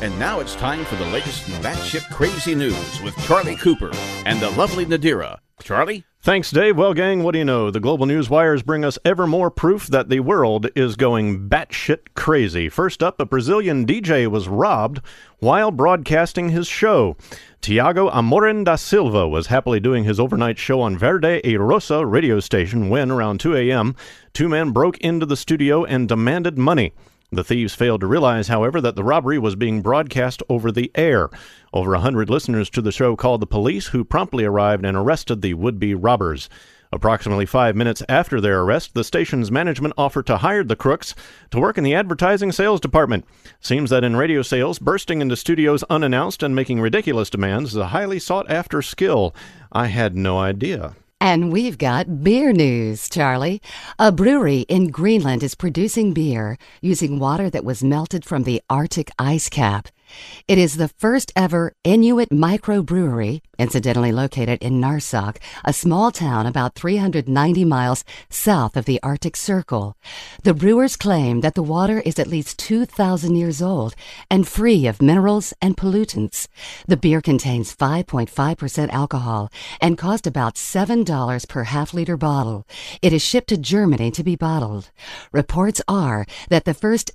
And now it's time for the latest in batshit crazy news with Charlie Cooper and the lovely Nadira. Charlie? Thanks, Dave. Well, gang, what do you know? The global news wires bring us ever more proof that the world is going batshit crazy. First up, a Brazilian DJ was robbed while broadcasting his show. Tiago Amorim da Silva was happily doing his overnight show on Verde e Rosa radio station when, around 2 a.m., two men broke into the studio and demanded money. The thieves failed to realize, however, that the robbery was being broadcast over the air. Over 100 listeners to the show called the police, who promptly arrived and arrested the would-be robbers. Approximately 5 minutes after their arrest, the station's management offered to hire the crooks to work in the advertising sales department. Seems that in radio sales, bursting into studios unannounced and making ridiculous demands is a highly sought-after skill. I had no idea. And we've got beer news, Charlie. A brewery in Greenland is producing beer using water that was melted from the Arctic ice cap. It is the first ever Inuit microbrewery, incidentally located in Narsok, a small town about 390 miles south of the Arctic Circle. The brewers claim that the water is at least 2,000 years old and free of minerals and pollutants. The beer contains 5.5% alcohol and cost about $7 per half-liter bottle. It is shipped to Germany to be bottled. Reports are that the first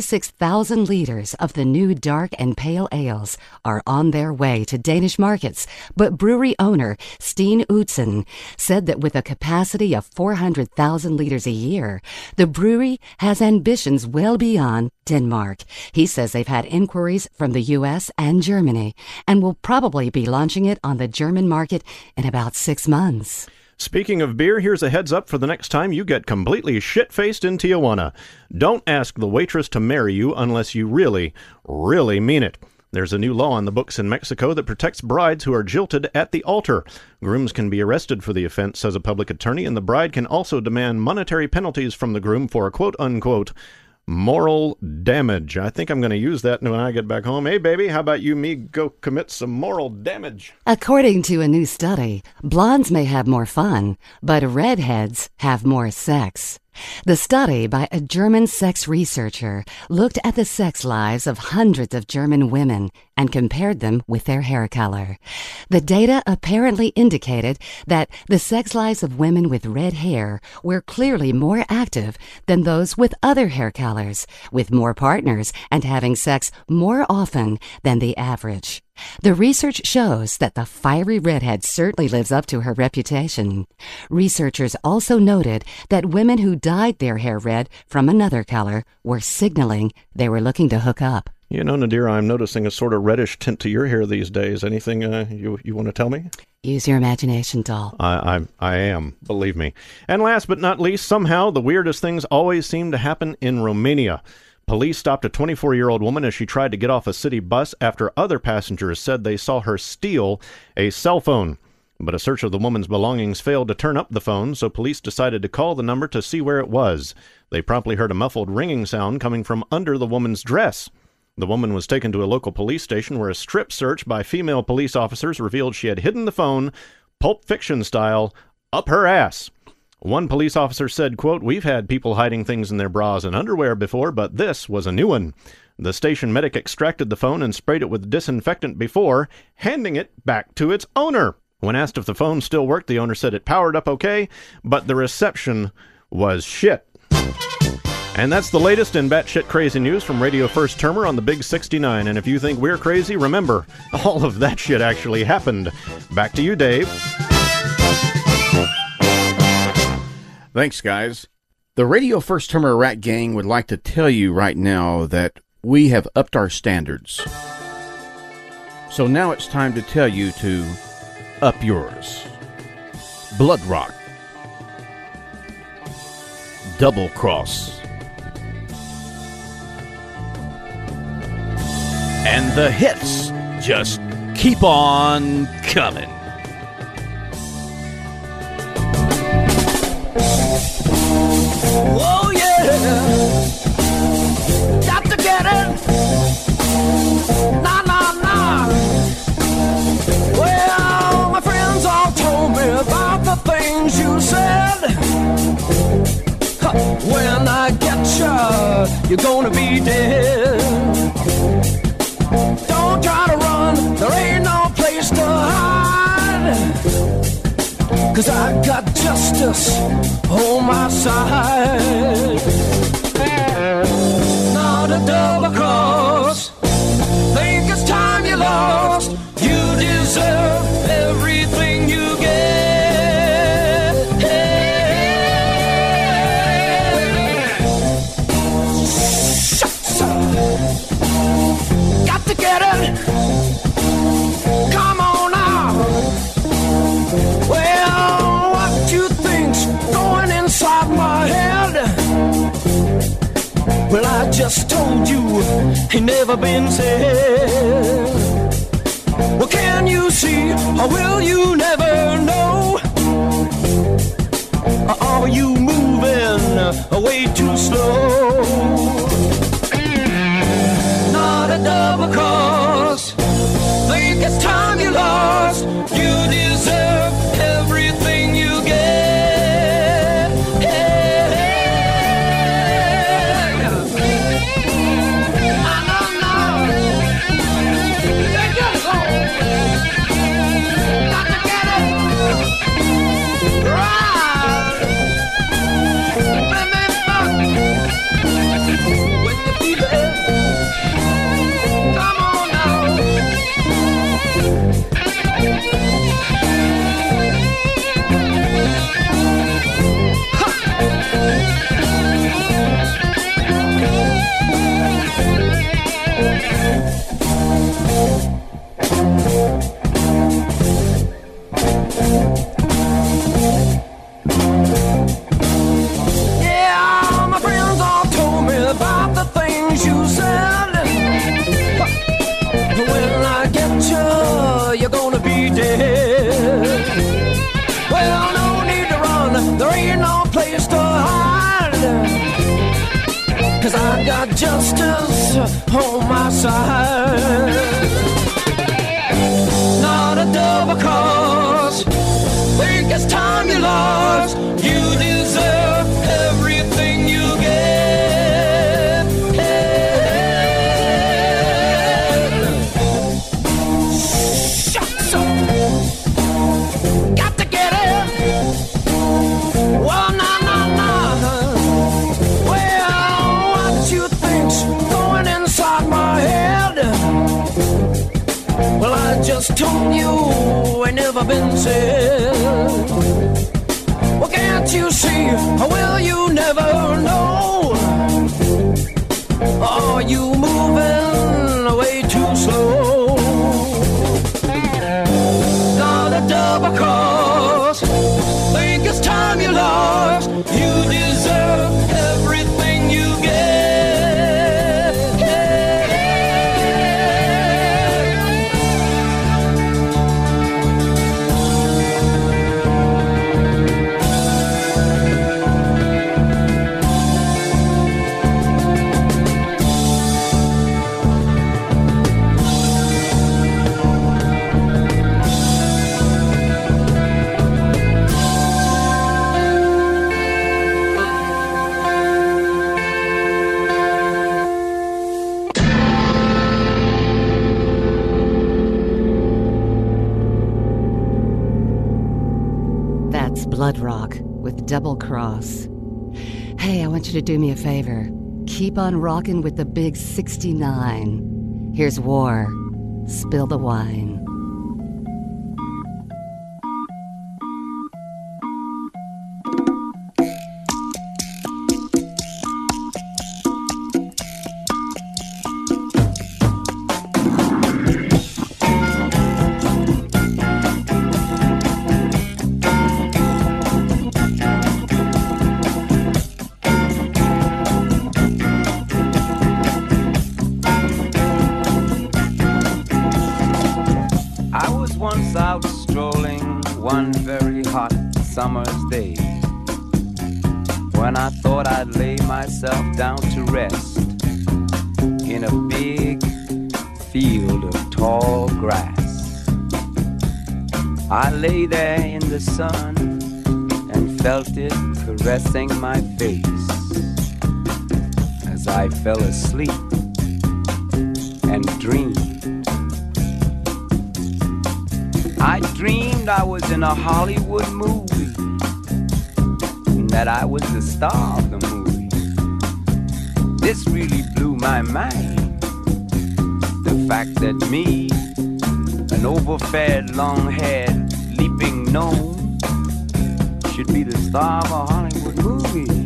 66,000 liters of the new dark and pale ales are on their way to Danish markets, but brewery owner Steen Utzen said that with a capacity of 400,000 liters a year, the brewery has ambitions well beyond Denmark. He says they've had inquiries from the U.S. and Germany and will probably be launching it on the German market in about 6 months. Speaking of beer, here's a heads up for the next time you get completely shit-faced in Tijuana. Don't ask the waitress to marry you unless you really, really mean it. There's a new law on the books in Mexico that protects brides who are jilted at the altar. Grooms can be arrested for the offense, says a public attorney, and the bride can also demand monetary penalties from the groom for quote-unquote moral damage. I think I'm going to use that when I get back home. Hey, baby, how about you me go commit some moral damage? According to a new study, blondes may have more fun, but redheads have more sex. The study by a German sex researcher looked at the sex lives of hundreds of German women and compared them with their hair color. The data apparently indicated that the sex lives of women with red hair were clearly more active than those with other hair colors, with more partners and having sex more often than the average. The research shows that the fiery redhead certainly lives up to her reputation. Researchers also noted that women who dyed their hair red from another color were signaling they were looking to hook up. You know, Nadira, I'm noticing a sort of reddish tint to your hair these days. Anything you want to tell me? Use your imagination, doll. I am, believe me. And last but not least, somehow the weirdest things always seem to happen in Romania. Police stopped a 24-year-old woman as she tried to get off a city bus after other passengers said they saw her steal a cell phone. But a search of the woman's belongings failed to turn up the phone, so police decided to call the number to see where it was. They promptly heard a muffled ringing sound coming from under the woman's dress. The woman was taken to a local police station where a strip search by female police officers revealed she had hidden the phone, Pulp Fiction style, up her ass. One police officer said, quote, "We've had people hiding things in their bras and underwear before, but this was a new one." The station medic extracted the phone and sprayed it with disinfectant before handing it back to its owner. When asked if the phone still worked, the owner said it powered up okay, but the reception was shit. And that's the latest in batshit crazy news from Radio First Termer on the Big 69. And if you think we're crazy, remember, all of that shit actually happened. Back to you, Dave. Thanks, guys. The Radio First Termer Rat Gang would like to tell you right now that we have upped our standards. So now it's time to tell you to up yours. Blood Rock. Double Cross. And the hits just keep on coming. Oh yeah, got to get it. Nah, nah, nah. Well, my friends all told me about the things you said. When I get you, you're gonna be dead. 'cause I got justice on my side. Not a double cross, think it's time you lost. You deserve everything you get. Shucks. Got to get it. Come on now. Well, what you think's going inside my head? Well, I just told you ain't never been said. Well, can you see, or will you never know? Or are you moving way too slow? Not a double cross, think it's time you lost. You deserve everything you get. You're gonna be dead. Well, no need to run, there ain't no place to hide, 'cause I got justice on my side. Not a double cross, think it's time you lost. You deserve everything you get. Well, I just told you ain't never been said. Well, can't you see, or will you never know? Are you moving way too slow? Not a double cross, think it's time you lost. You deserve everything you get. Blood Rock with Double Cross. Hey, I want you to do me a favor. Keep on rocking with the big 69. Here's War. Spill the wine. Summer's day, when I thought I'd lay myself down to rest in a big field of tall grass. I lay there in the sun and felt it caressing my face as I fell asleep and dreamed. I dreamed I was in a Hollywood Hollywood movie, that I was the star of the movie. This really blew my mind. The fact that me, an overfed, long-haired, leaping gnome, should be the star of a Hollywood movie.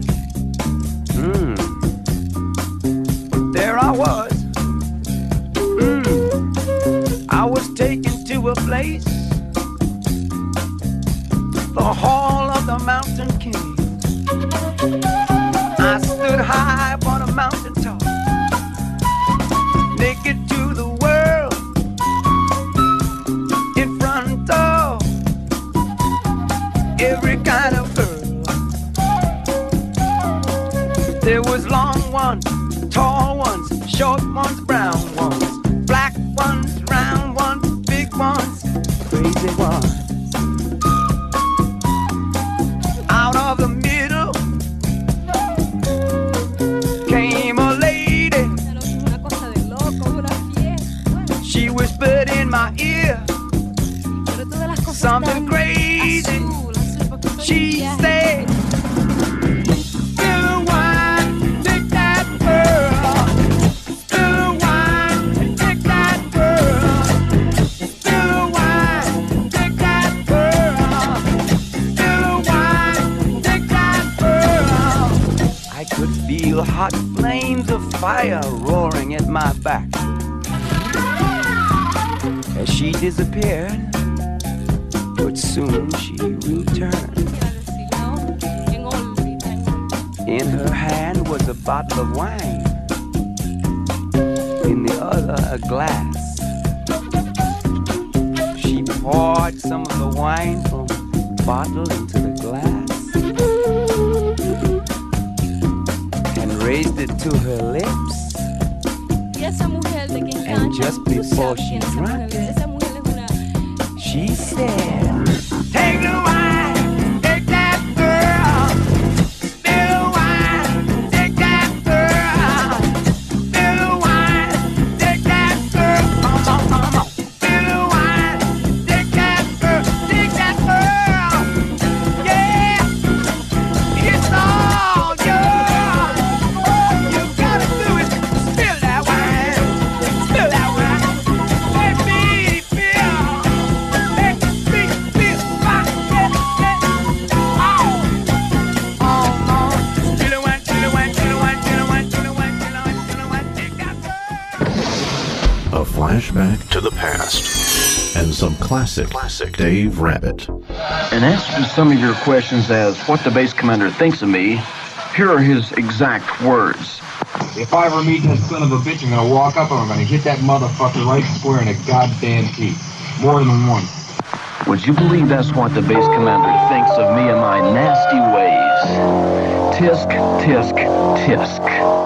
But there I was. I was taken to a place, the Hall of the Mountain King. I stood high upon a mountain top, naked to the world, in front of every kind of girl. There was long ones, tall ones, short ones, brown ones, black ones, round ones, big ones, crazy ones. Out of the middle came a lady. She whispered in my ear something crazy. She said, "Still wine, take that girl. Still wine, take that girl. Still wine, take that girl. Still wine, take that girl." I could feel hot flames of fire roaring at my back. As she disappeared, but soon she returned. In her hand was a bottle of wine, in the other a glass. She poured some of the wine from the bottle into the glass and raised it to her lips. And just before she drank it, she said, "Take the wine, take that girl. Still wine, take that girl. Still wine, take that girl. Come on, come on. Still wine, take that girl, take that girl. Yeah, it's all yours. You gotta do it. Spill that wine, spill that wine. Let me feel, let me feel my head. Oh, till the wine, till the wine, till the wine, till the wine, till the wine, till the wine, till the wine, take that girl. A flashback to the past and some classic Dave Rabbit. In answer to some of your questions as what the base commander thinks of me, here are his exact words. If I ever meet that son of a bitch, I'm gonna walk up and I'm gonna hit that motherfucker right square in the goddamn teeth. More than once. Would you believe that's what the base commander thinks of me and my nasty ways? Tisk, tisk, tisk.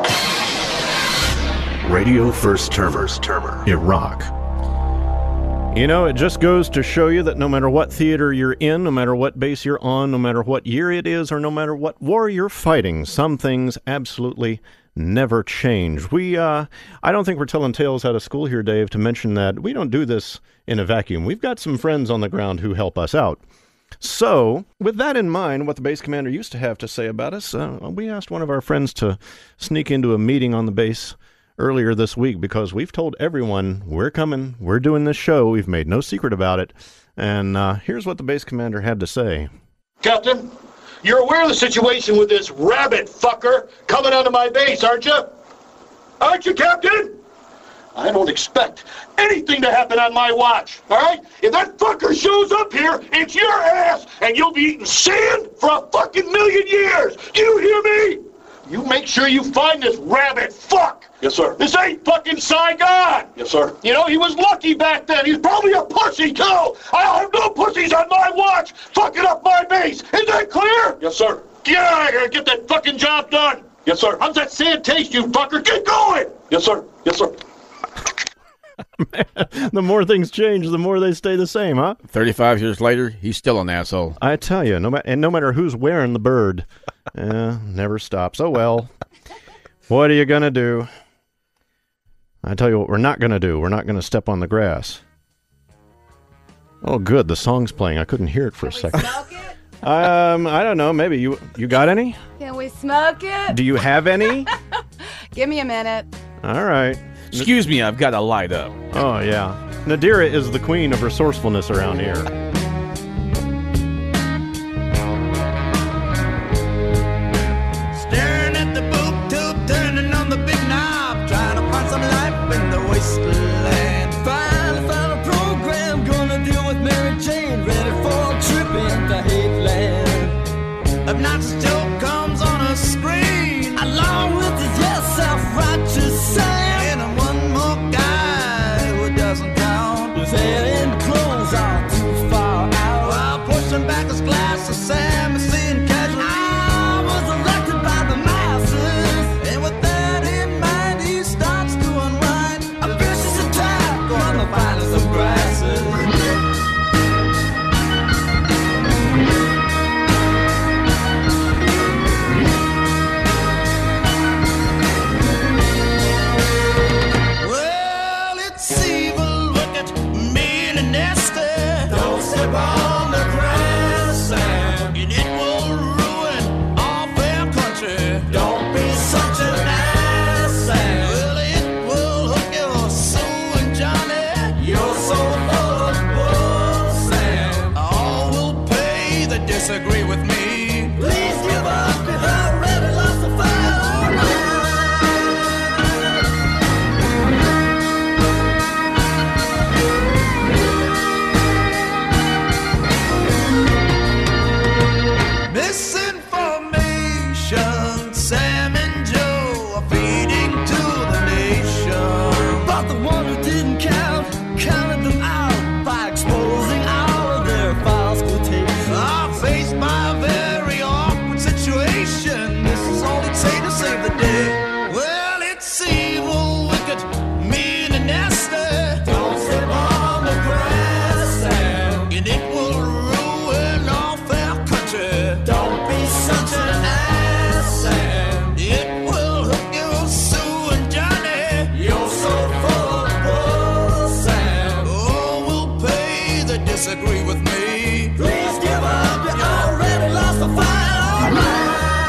Radio First Termer, Iraq. You know, it just goes to show you that no matter what theater you're in, no matter what base you're on, no matter what year it is, or no matter what war you're fighting, some things absolutely never change. I don't think we're telling tales out of school here, Dave, to mention that we don't do this in a vacuum. We've got some friends on the ground who help us out. So, with that in mind, what the base commander used to have to say about us, we asked one of our friends to sneak into a meeting on the base earlier this week because we've told everyone we're coming, we're doing this show, we've made no secret about it, and here's what the base commander had to say. Captain, you're aware of the situation with this rabbit fucker coming onto my base, aren't you? Aren't you, Captain? I don't expect anything to happen on my watch, all right? If that fucker shows up here, it's your ass, and you'll be eating sand for a fucking million years. Do you hear me? You make sure you find this rabbit fuck. Yes, sir. This ain't fucking Saigon. Yes, sir. You know, he was lucky back then. He's probably a pussy, too. I'll have no pussies on my watch fucking up my base. Is that clear? Yes, sir. Get out of here and get that fucking job done. Yes, sir. How's that sand taste, you fucker? Get going. Yes, sir. Yes, sir. Man, the more things change, the more they stay the same, huh? 35 years later, he's still an asshole. I tell you, no matter who's wearing the bird, never stops. Oh, well. What are you going to do? I tell you what we're not going to do. We're not going to step on the grass. Oh, good. The song's playing. I couldn't hear it for a second. I don't know. Maybe you got any? Can we smoke it? Do you have any? Give me a minute. All right. Excuse me, I've got to light up. Oh, yeah. Nadira is the queen of resourcefulness around here. Staring at the boob tube, turning on the big knob, trying to find some life in the wasteland. Finally found a program, gonna deal with Mary Jane, ready for a trip into Hateland. Obnoxious Joe comes on a screen, along with his yes, self-righteous Sam, and one more guy who doesn't count, his hair and clothes are too far out. While pushing back his glass of Sam is seeing casual. I was elected by the masses, and with that in mind, he starts to unwind a vicious attack on the finest of grasses. Well, it's evil, wicked, mean, and nasty. Don't step on the grass, and it will ruin all fair country. Don't be such an ass, and well, it will hook your Sue and Johnny. You're so full of bull, and all will pay that disagree with me. Please give up, you've already lost the fight. Misinformation, Sam and Joe are feeding to the nation. But the one who didn't count, counted them out by exposing all of their false quotations. I'm faced by a very awkward situation. This is all it say to save the day. Well, it's evil, wicked, mean, and nasty. Don't step on the grass, and it will ruin all fair country. Don't be such an ass, and it will hook you, Sue and Johnny. You're so full of bull, Sam. Oh, we'll pay that disagree with me. Please give up, you already lost the fight. All right.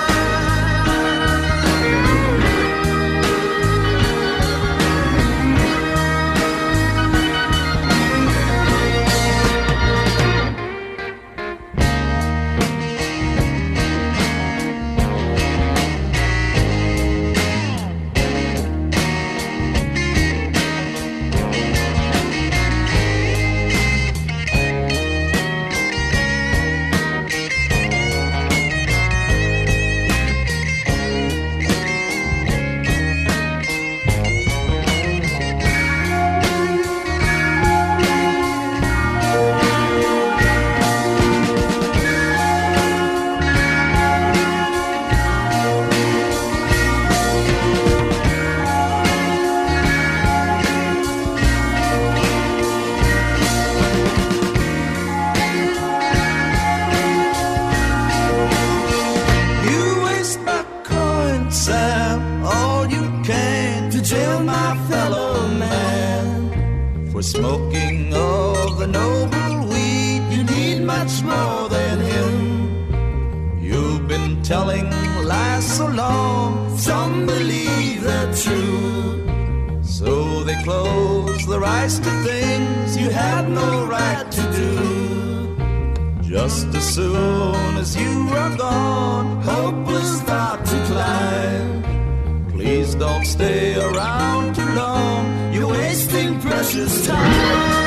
You waste my coin, Sam, all you can to jail my fellow man. For smoking of the noble weed, you need much more than him. You've been telling lies so long, some believe they're true. So they close their eyes to things you had no right to do. Just as soon as you are gone, hope will start to climb. Please don't stay around too long, you're wasting precious time.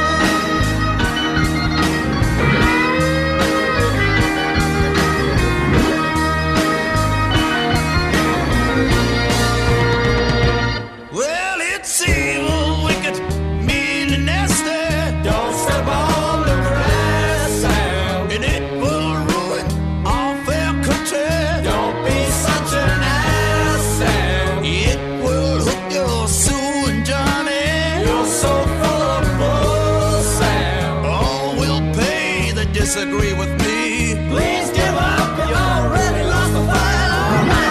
Well, it's evil, wicked, mean, and nasty. Don't step on the grass, Sam, and it will ruin all fair country. Don't be such an ass, Sam. It will hook your Sue and Johnny. You're so full of bull, Sam. All will pay that disagree with me. Please give up, you already lost the fight. All right.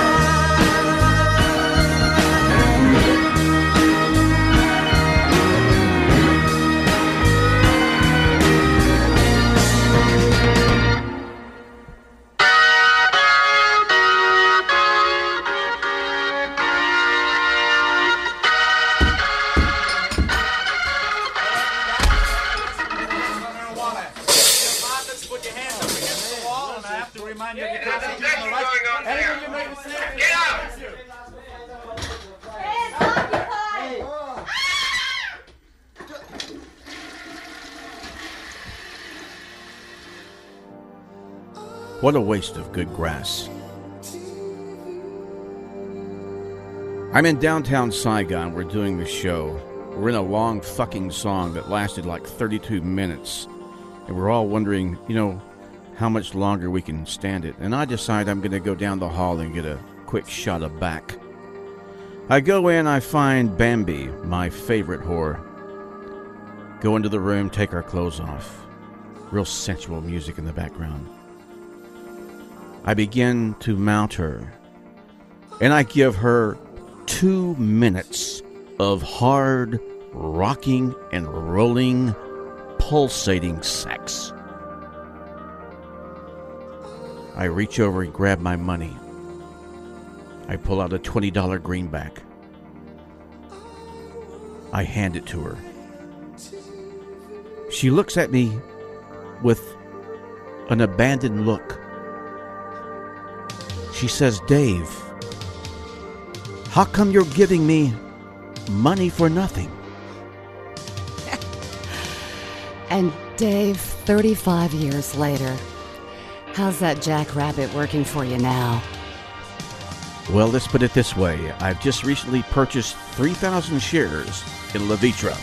What a waste of good grass. I'm in downtown Saigon. We're doing the show. We're in a long fucking song that lasted like 32 minutes. And we're all wondering, how much longer we can stand it. And I decide I'm going to go down the hall and get a quick shot of back. I go in, I find Bambi, my favorite whore. Go into the room, take our clothes off. Real sensual music in the background. I begin to mount her. And I give her 2 minutes of hard, rocking and rolling, pulsating sex. I reach over and grab my money. I pull out a $20 greenback. I hand it to her. She looks at me with an abandoned look. She says, "Dave, how come you're giving me money for nothing?" And Dave, 35 years later, how's that jackrabbit working for you now? Well, let's put it this way. I've just recently purchased 3,000 shares in Levitra.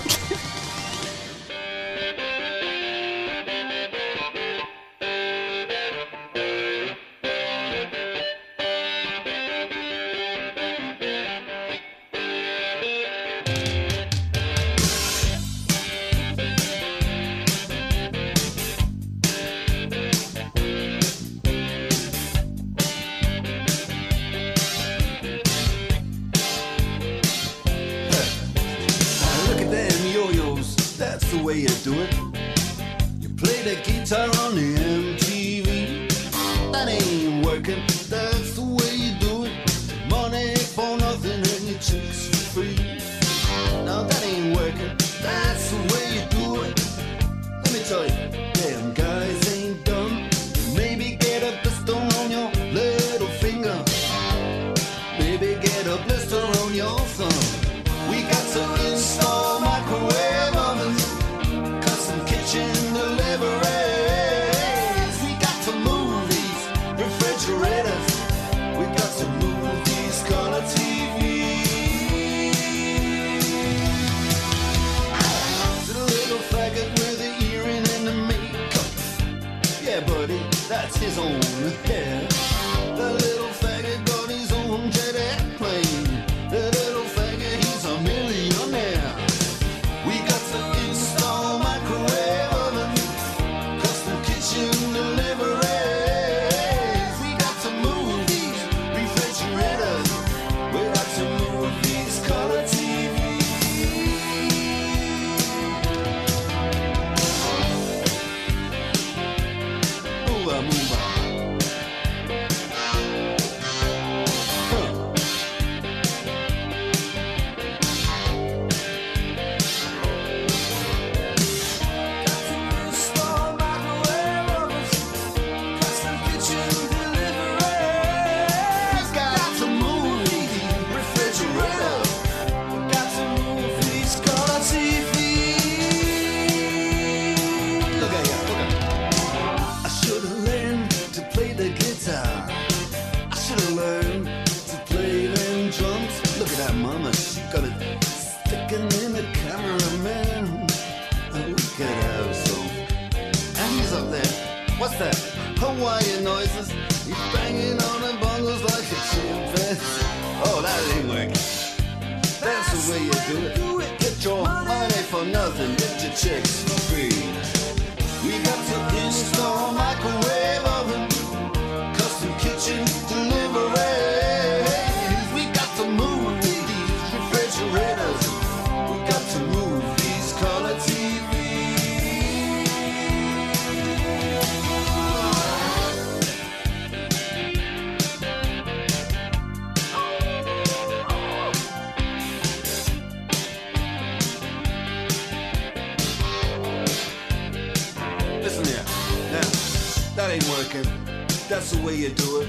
That's the way you do it.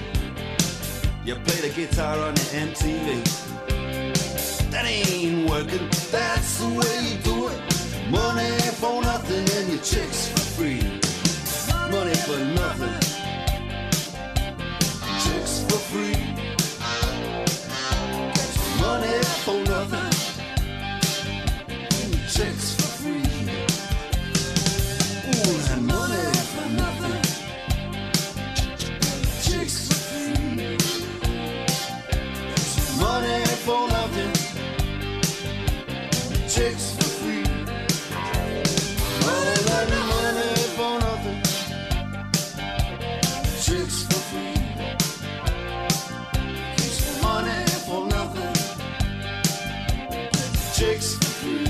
You play the guitar on the MTV. That ain't working. That's the way you do it. Money for nothing and your chicks for free. Money for nothing chicks for free. Ooh, and money for nothing. Chicks for free. Money for nothing. Chicks for free. Money for nothing. Chicks for free. Money for nothing. Chicks for free.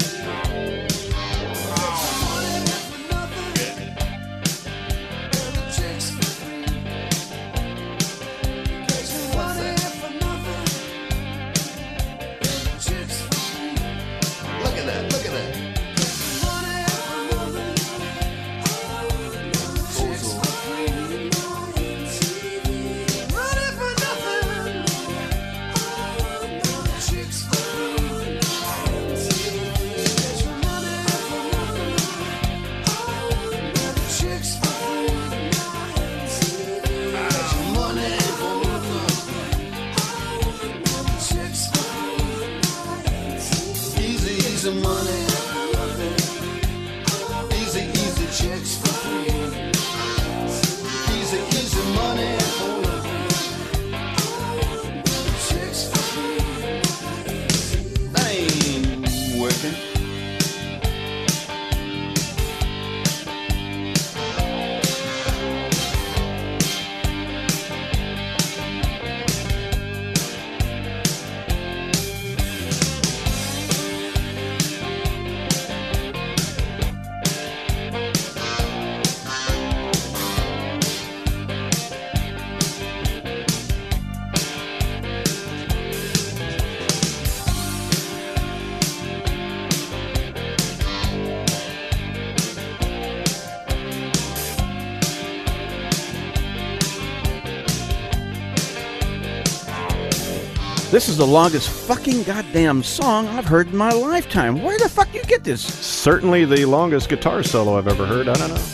This is the longest fucking goddamn song I've heard in my lifetime. Where the fuck do you get this? Certainly the longest guitar solo I've ever heard. I don't know.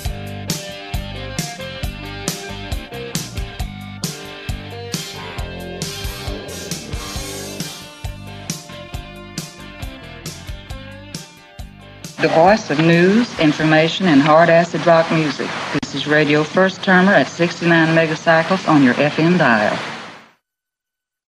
The voice of news, information, and hard acid rock music. This is Radio First Termer at 69 megacycles on your FM dial.